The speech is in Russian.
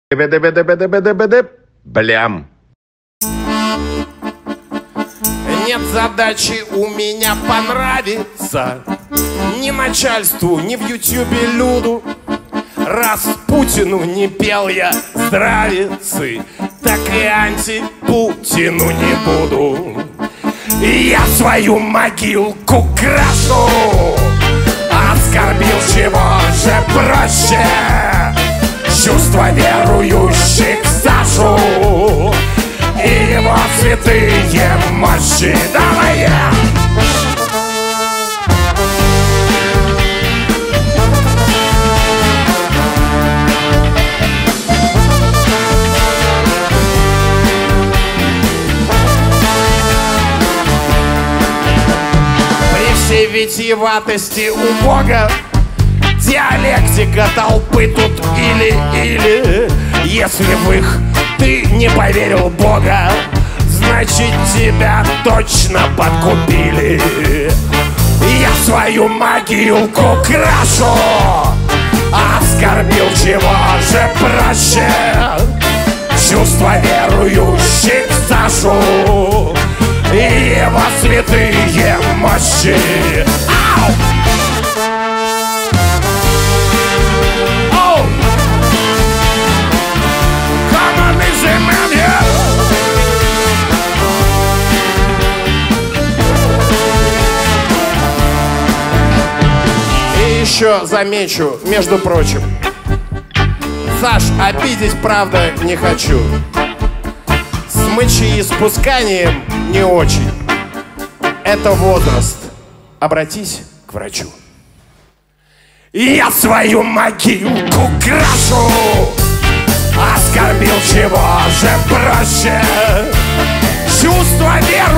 Блям. Нет задачи у меня понравиться ни начальству, ни в ютюбе люду. Раз Путину не пел я здравицы, так и анти-Путину не буду. И я свою могилку крашу, оскорбил, чего же проще чувства верующих Сашу и его святые мощи. Давай я! При всей витиеватости у Бога диалектика толпы тут или. Если в их ты не поверил в Бога, значит тебя точно подкупили. Я свою могилку крашу, оскорбил, чего же проще чувства верующих Сашу и его святые мощи. Ау! Еще замечу, между прочим, Саш, обидеть правда не хочу. С мочеиспусканием не очень. Это возраст. Обратись к врачу. Я свою могилку крашу, оскорбил, чего же проще чувства веры